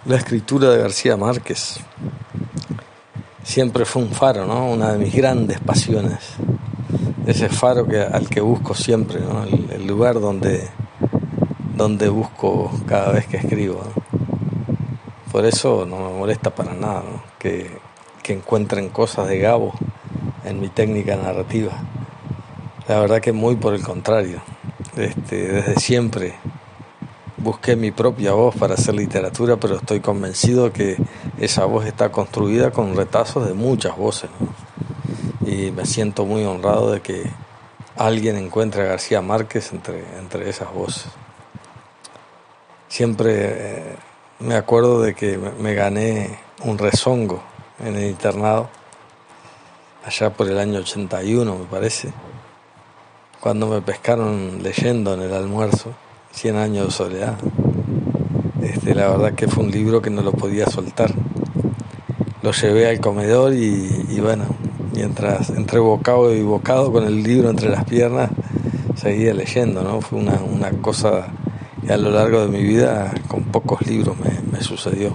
La escritura de García Márquez siempre fue un faro, ¿no? Una de mis grandes pasiones. Ese faro al que busco siempre, ¿no? El lugar donde busco cada vez que escribo, ¿no? Por eso no me molesta para nada, ¿no? que encuentren cosas de Gabo en mi técnica narrativa. La verdad que muy por el contrario. Desde siempre busqué mi propia voz para hacer literatura, pero estoy convencido que esa voz está construida con retazos de muchas voces, ¿no? Y me siento muy honrado de que alguien encuentre a García Márquez entre esas voces. Siempre me acuerdo de que me gané un rezongo en el internado, allá por el año 81 me parece, cuando me pescaron leyendo en el almuerzo 100 años de soledad. La verdad que fue un libro que no lo podía soltar. Lo llevé al comedor y bueno, mientras entre bocado y bocado con el libro entre las piernas, seguía leyendo, ¿no? Fue una cosa que a lo largo de mi vida con pocos libros me sucedió.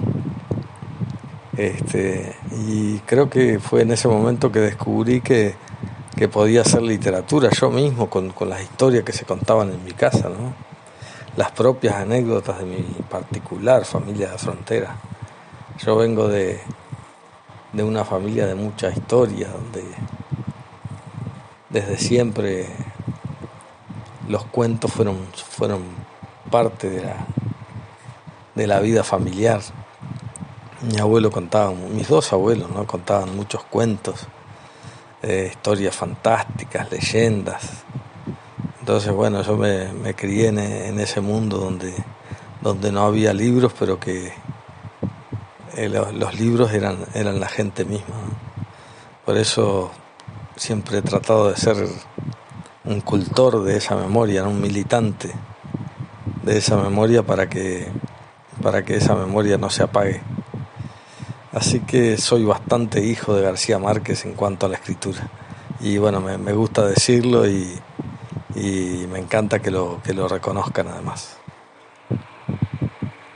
Y creo que fue en ese momento que descubrí que podía hacer literatura yo mismo con las historias que se contaban en mi casa, ¿no? Las propias anécdotas de mi particular familia de frontera. Yo vengo de una familia de mucha historia, donde desde siempre los cuentos fueron parte de la vida familiar. Mi abuelo contaba, mis dos abuelos, ¿no? Contaban muchos cuentos, historias fantásticas, leyendas. Entonces, bueno, yo me crié en ese mundo donde no había libros, pero que los libros eran la gente misma, ¿no? Por eso siempre he tratado de ser un cultor de esa memoria, ¿no? Un militante de esa memoria para que esa memoria no se apague. Así que soy bastante hijo de García Márquez en cuanto a la escritura. Y bueno, me gusta decirlo y me encanta que lo reconozcan además.